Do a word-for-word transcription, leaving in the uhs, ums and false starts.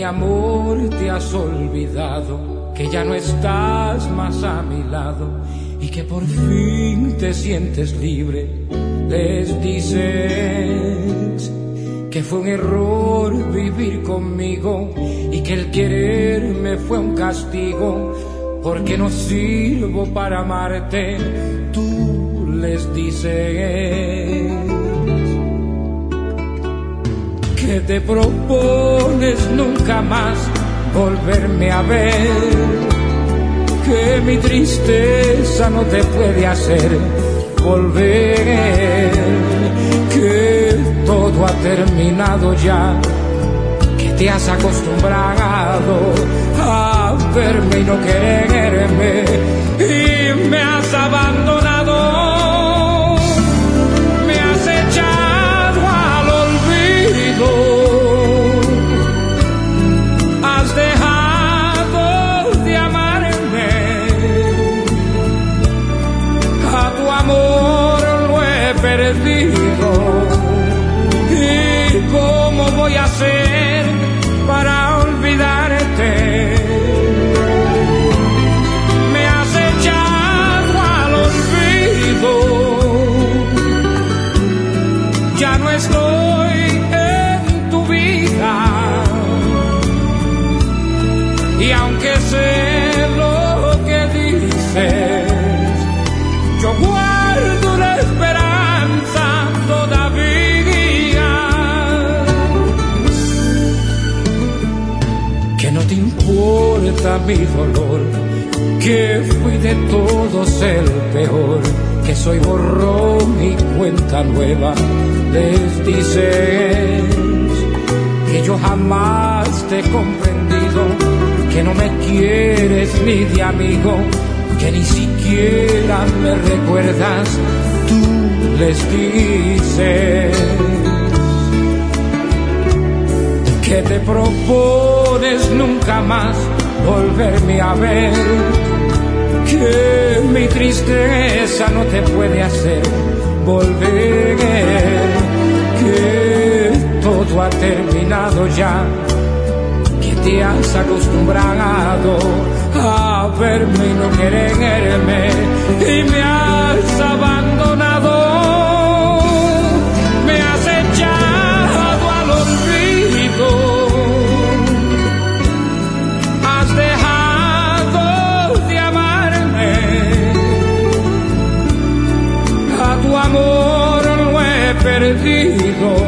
amor te has olvidado, que ya no estás más a mi lado y que por fin te sientes libre. Les dices que fue un error vivir conmigo y que el quererme fue un castigo, porque no sirvo para amarte. Tú les dices que te propones nunca más volverme a ver, que mi tristeza no te puede hacer volver, que todo ha terminado ya, que te has acostumbrado a verme y no quererme y me has abandonado, me has echado al olvido, has dejado de amarme, a tu amor lo he perdido. ¿Y cómo voy a hacer para olvidarte? Me has echado al olvido, ya no estoy en tu vida, y aunque sé lo que dices, yo guardo la esperanza todavía, que no te importa mi dolor, que fui de todos el peor, que soy borrón y cuenta nueva. Les dices que yo jamás te he comprendido, que no me quieres ni de amigo, que ni siquiera me recuerdas. Tú les dices que te propones nunca más volverme a ver, que mi tristeza no te puede hacer volver, que todo ha terminado ya, que te has acostumbrado a verme y no quererme y me has abandonado, me has echado al olvido, has dejado de amarme, a tu amor lo he perdido.